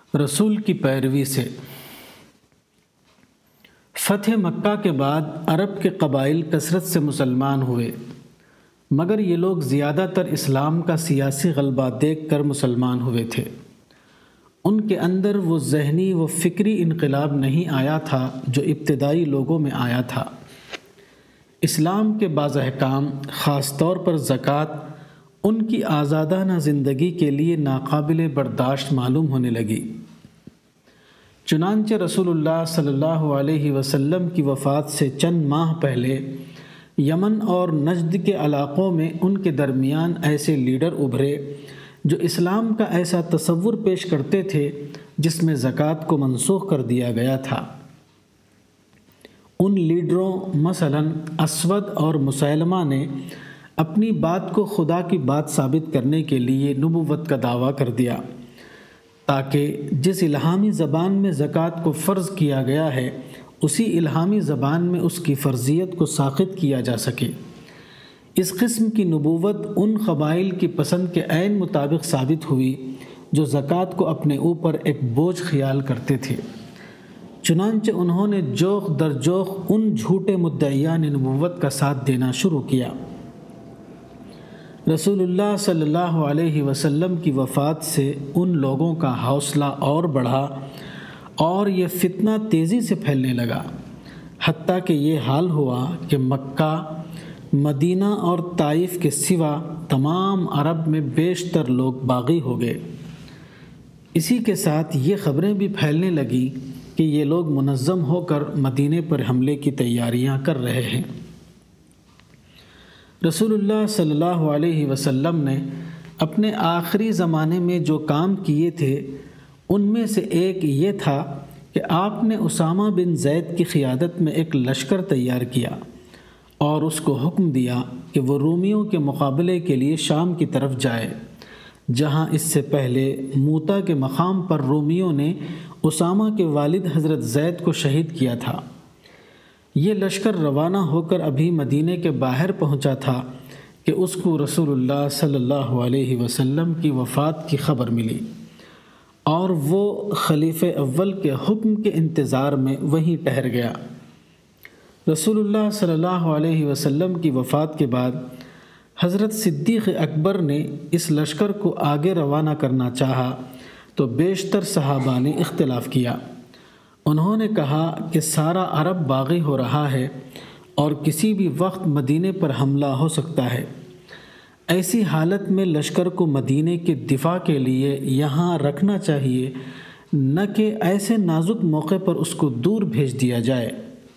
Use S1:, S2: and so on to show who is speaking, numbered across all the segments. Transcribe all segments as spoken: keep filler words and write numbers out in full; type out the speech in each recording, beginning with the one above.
S1: رسول کی پیروی سے۔ فتح مکہ کے بعد عرب کے قبائل کثرت سے مسلمان ہوئے، مگر یہ لوگ زیادہ تر اسلام کا سیاسی غلبہ دیکھ کر مسلمان ہوئے تھے۔ ان کے اندر وہ ذہنی و فکری انقلاب نہیں آیا تھا جو ابتدائی لوگوں میں آیا تھا۔ اسلام کے بعض احکام، خاص طور پر زکوٰۃ، ان کی آزادانہ زندگی کے لیے ناقابل برداشت معلوم ہونے لگی۔ چنانچہ رسول اللہ صلی اللہ علیہ وسلم کی وفات سے چند ماہ پہلے یمن اور نجد کے علاقوں میں ان کے درمیان ایسے لیڈر ابھرے جو اسلام کا ایسا تصور پیش کرتے تھے جس میں زکوٰۃ کو منسوخ کر دیا گیا تھا۔ ان لیڈروں مثلاً اسود اور مسیلمہ نے اپنی بات کو خدا کی بات ثابت کرنے کے لیے نبوت کا دعویٰ کر دیا، تاکہ جس الہامی زبان میں زکوٰۃ کو فرض کیا گیا ہے اسی الہامی زبان میں اس کی فرضیت کو ساقط کیا جا سکے۔ اس قسم کی نبوت ان قبائل کی پسند کے عین مطابق ثابت ہوئی جو زکوٰۃ کو اپنے اوپر ایک بوجھ خیال کرتے تھے۔ چنانچہ انہوں نے جوخ در جوخ ان جھوٹے مدعیان نبوت کا ساتھ دینا شروع کیا۔ رسول اللہ صلی اللہ علیہ وسلم کی وفات سے ان لوگوں کا حوصلہ اور بڑھا اور یہ فتنہ تیزی سے پھیلنے لگا، حتیٰ کہ یہ حال ہوا کہ مکہ، مدینہ اور طائف کے سوا تمام عرب میں بیشتر لوگ باغی ہو گئے۔ اسی کے ساتھ یہ خبریں بھی پھیلنے لگیں کہ یہ لوگ منظم ہو کر مدینے پر حملے کی تیاریاں کر رہے ہیں۔ رسول اللہ صلی اللہ علیہ وسلم نے اپنے آخری زمانے میں جو کام کیے تھے ان میں سے ایک یہ تھا کہ آپ نے اسامہ بن زید کی قیادت میں ایک لشکر تیار کیا اور اس کو حکم دیا کہ وہ رومیوں کے مقابلے کے لیے شام کی طرف جائے، جہاں اس سے پہلے موتا کے مقام پر رومیوں نے اسامہ کے والد حضرت زید کو شہید کیا تھا۔ یہ لشکر روانہ ہو کر ابھی مدینے کے باہر پہنچا تھا کہ اس کو رسول اللہ صلی اللہ علیہ وسلم کی وفات کی خبر ملی، اور وہ خلیفہ اول کے حکم کے انتظار میں وہیں ٹھہر گیا۔ رسول اللہ صلی اللہ علیہ وسلم کی وفات کے بعد حضرت صدیق اکبر نے اس لشکر کو آگے روانہ کرنا چاہا تو بیشتر صحابہ نے اختلاف کیا۔ انہوں نے کہا کہ سارا عرب باغی ہو رہا ہے اور کسی بھی وقت مدینے پر حملہ ہو سکتا ہے، ایسی حالت میں لشکر کو مدینے کے دفاع کے لیے یہاں رکھنا چاہیے، نہ کہ ایسے نازک موقع پر اس کو دور بھیج دیا جائے۔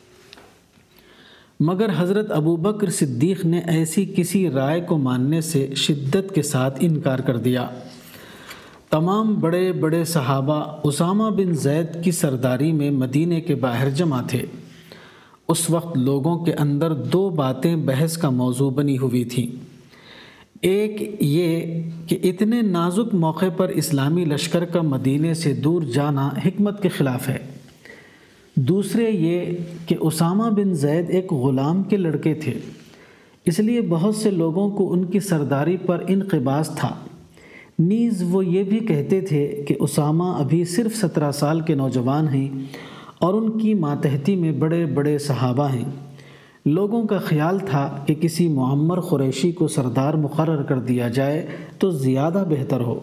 S1: مگر حضرت ابوبکر صدیق نے ایسی کسی رائے کو ماننے سے شدت کے ساتھ انکار کر دیا۔ تمام بڑے بڑے صحابہ اسامہ بن زید کی سرداری میں مدینے کے باہر جمع تھے۔ اس وقت لوگوں کے اندر دو باتیں بحث کا موضوع بنی ہوئی تھیں۔ ایک یہ کہ اتنے نازک موقع پر اسلامی لشکر کا مدینے سے دور جانا حکمت کے خلاف ہے۔ دوسرے یہ کہ اسامہ بن زید ایک غلام کے لڑکے تھے، اس لیے بہت سے لوگوں کو ان کی سرداری پر انقباض تھا۔ نیز وہ یہ بھی کہتے تھے کہ اسامہ ابھی صرف سترہ سال کے نوجوان ہیں اور ان کی ماتحتی میں بڑے بڑے صحابہ ہیں۔ لوگوں کا خیال تھا کہ کسی معمر قریشی کو سردار مقرر کر دیا جائے تو زیادہ بہتر ہو۔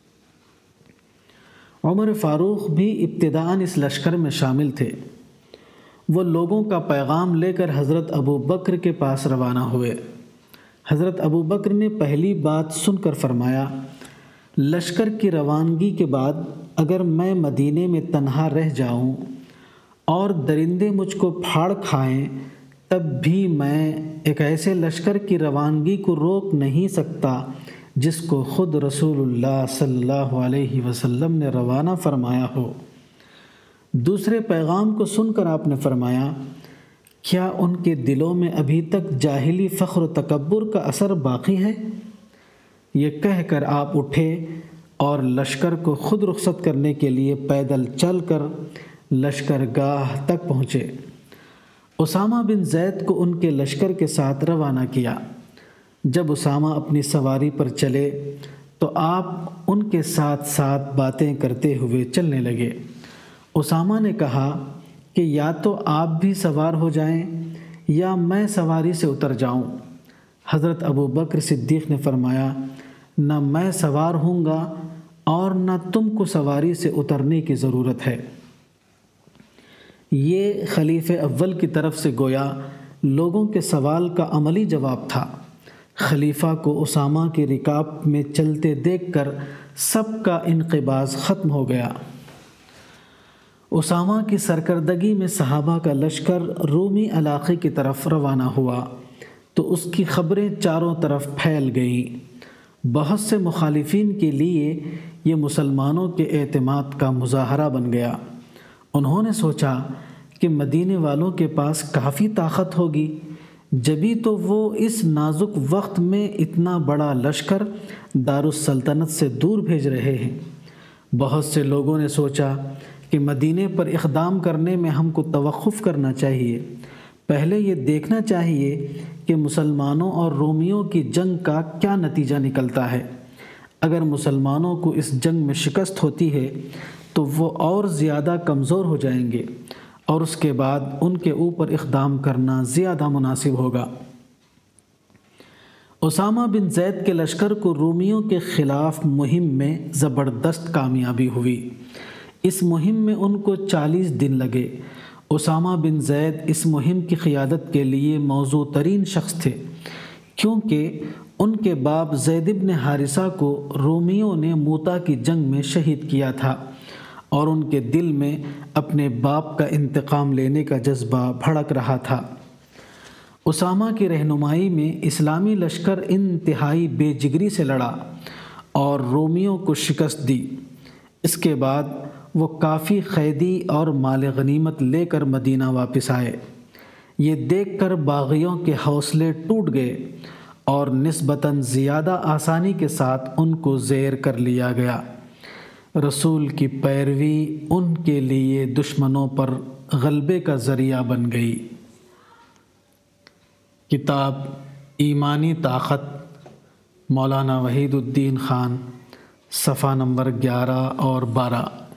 S1: عمر فاروق بھی ابتداءً اس لشکر میں شامل تھے۔ وہ لوگوں کا پیغام لے کر حضرت ابوبکر کے پاس روانہ ہوئے۔ حضرت ابوبکر نے پہلی بات سن کر فرمایا، لشکر کی روانگی کے بعد اگر میں مدینے میں تنہا رہ جاؤں اور درندے مجھ کو پھاڑ کھائیں تب بھی میں ایک ایسے لشکر کی روانگی کو روک نہیں سکتا جس کو خود رسول اللہ صلی اللہ علیہ وسلم نے روانہ فرمایا ہو۔ دوسرے پیغام کو سن کر آپ نے فرمایا، کیا ان کے دلوں میں ابھی تک جاہلی فخر و تکبر کا اثر باقی ہے؟ یہ کہہ کر آپ اٹھے اور لشکر کو خود رخصت کرنے کے لیے پیدل چل کر لشکر گاہ تک پہنچے۔ اسامہ بن زید کو ان کے لشکر کے ساتھ روانہ کیا۔ جب اسامہ اپنی سواری پر چلے تو آپ ان کے ساتھ ساتھ باتیں کرتے ہوئے چلنے لگے۔ اسامہ نے کہا کہ یا تو آپ بھی سوار ہو جائیں یا میں سواری سے اتر جاؤں۔ حضرت ابو بکر صدیق نے فرمایا، نہ میں سوار ہوں گا اور نہ تم کو سواری سے اترنے کی ضرورت ہے۔ یہ خلیفہ اول کی طرف سے گویا لوگوں کے سوال کا عملی جواب تھا۔ خلیفہ کو اسامہ کی رکاب میں چلتے دیکھ کر سب کا انقباض ختم ہو گیا۔ اسامہ کی سرکردگی میں صحابہ کا لشکر رومی علاقے کی طرف روانہ ہوا تو اس کی خبریں چاروں طرف پھیل گئیں۔ بہت سے مخالفین کے لیے یہ مسلمانوں کے اعتماد کا مظاہرہ بن گیا۔ انہوں نے سوچا کہ مدینے والوں کے پاس کافی طاقت ہوگی، جبھی تو وہ اس نازک وقت میں اتنا بڑا لشکر دارالسلطنت سے دور بھیج رہے ہیں۔ بہت سے لوگوں نے سوچا کہ مدینے پر اقدام کرنے میں ہم کو توقف کرنا چاہیے، پہلے یہ دیکھنا چاہیے کہ مسلمانوں اور رومیوں کی جنگ کا کیا نتیجہ نکلتا ہے۔ اگر مسلمانوں کو اس جنگ میں شکست ہوتی ہے تو وہ اور زیادہ کمزور ہو جائیں گے اور اس کے بعد ان کے اوپر اقدام کرنا زیادہ مناسب ہوگا۔ اسامہ بن زید کے لشکر کو رومیوں کے خلاف مہم میں زبردست کامیابی ہوئی۔ اس مہم میں ان کو چالیس دن لگے۔ اسامہ بن زید اس مہم کی قیادت کے لیے موزوں ترین شخص تھے، کیونکہ ان کے باپ زید بن حارثہ کو رومیوں نے موتا کی جنگ میں شہید کیا تھا اور ان کے دل میں اپنے باپ کا انتقام لینے کا جذبہ بھڑک رہا تھا۔ اسامہ کی رہنمائی میں اسلامی لشکر انتہائی بے جگری سے لڑا اور رومیوں کو شکست دی۔ اس کے بعد وہ کافی قیدی اور مال غنیمت لے کر مدینہ واپس آئے۔ یہ دیکھ کر باغیوں کے حوصلے ٹوٹ گئے اور نسبتاً زیادہ آسانی کے ساتھ ان کو زیر کر لیا گیا۔ رسول کی پیروی ان کے لیے دشمنوں پر غلبے کا ذریعہ بن گئی۔ کتاب ایمانی طاقت، مولانا وحید الدین خان، صفحہ نمبر گیارہ اور بارہ۔